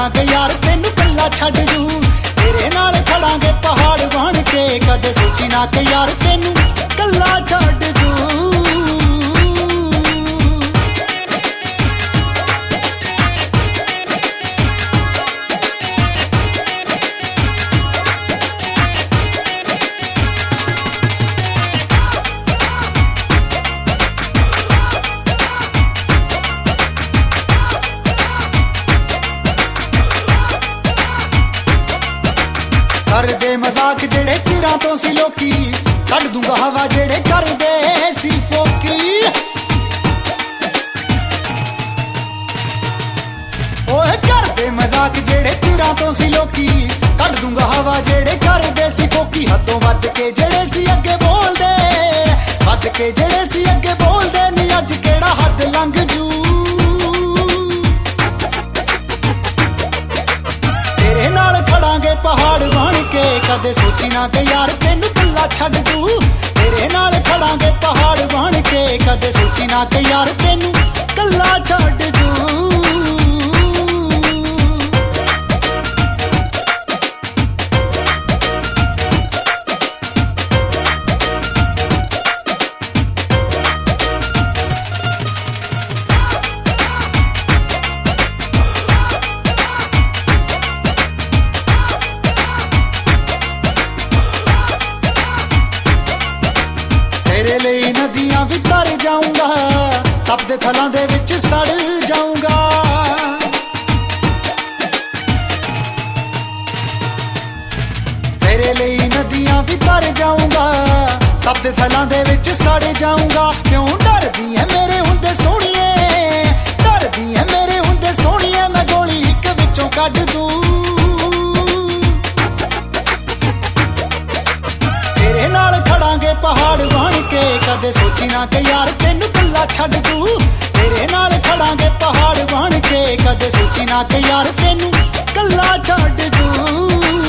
ना कि यार तेनू कल्ला छड्ड जू। तेरे नाल खड़ांगे पहाड़ बन के, कदे सोची ना कि यार तेनू कल्ला छड्ड जू। करदे मजाक जेड़े चिरां तो सी लोकी, कढ दूंगा हवा जेड़े करदे सी फोकी। ओए करदे मजाक जेड़े चिरां तो सी लोकी, कढ दूंगा हवा जेड़े करदे सी फोकी। हदों वध के जेड़े सी अगे बोलदे, वध के जेड़े सी अगे बोलदे नी अज केड़ा हद लंघ जू। तेरे नाल खड़ांगे पहाड़ बन के, कदे सोची ना कि यार तेनू कल्ला छड्ड जू। तेरे नाल खड़ांगे पहाड़ बन के, कदे सोची ना कि यार तेनू कल्ला छड्ड जू। तेरे लिए नदियां भी तर जाऊंगा, तपदे थलां दे विच सड़ जाऊंगा। तेरे लिए नदियां भी तर जाऊंगा, तपदे थलां दे विच सड़ जाऊंगा। क्यों डरदी है मेरे हुंदे सोहणिए, डरदी है मेरे हुंदे सोहणिए, मैं गोली इक विचों कढ दूं। तेरे नाल खड़ांगे पहाड़ बन के, कदे सोची ना कि यार तेनू कल्ला छड्ड जू। तेरे नाल खड़ांगे पहाड़ बन के, कदे सोची ना कि यार तेनू कल्ला छड्ड जू।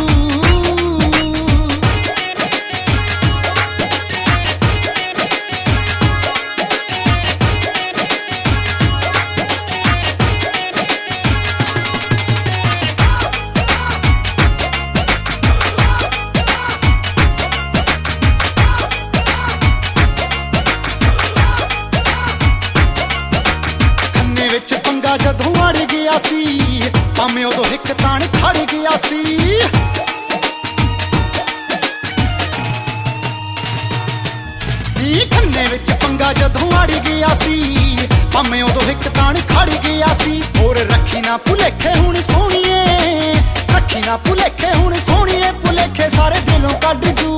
जदों अड़ गया सी भावें उदों हिक ताण खड़ गया सी। खन्ने विच पंगा जदों अड़ गया सी, भावें उदों हिक ताण खड़ गया सी। होर रखी ना भुलेखे हुण सोहणिए, रखी ना भुलेखे हुण सोहणिए, भुलेखे सारे दिलों कढ जू।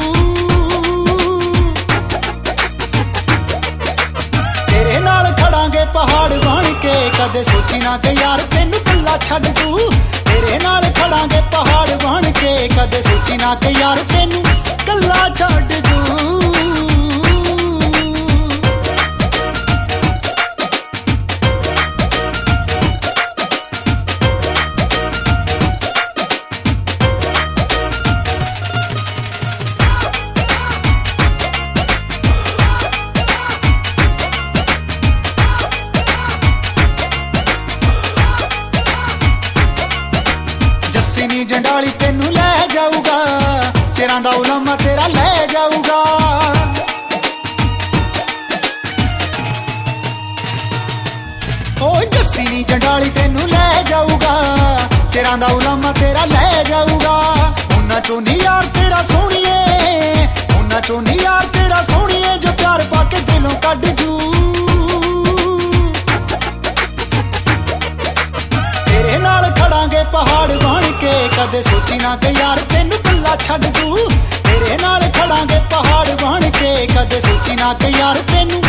तेरे नाल खड़ांगे पहाड़ बन के, कदे सोची ना कि यार तेनू कल्ला छड्ड जू। तेरे नाल खड़ांगे पहाड़ बन के, कदे सोची ना कि यार तेनू कल्ला छड्ड जू। जस्सी नी जंडाली तेनू लै जाऊगा, चिरां दा उलामा तेरा लै जाऊगा। ओ जस्सी नी जंडाली तेनू लै जाऊगा, चिरां दा उलामा तेरा लै जाऊगा। उन्हां चों नी यार तेरा सोहणिए, उन्हां चों नी यार तेरा सोहणिए, जो प्यार पाके दिलों कढ जू। तेरे नाल खड़ांगे पहाड़ बन के, कदे सोची ना कि यार तेनू कल्ला छड्ड जू। तेरे नाल खड़ांगे पहाड़ बन के, कदे सोची ना कि यार तेनू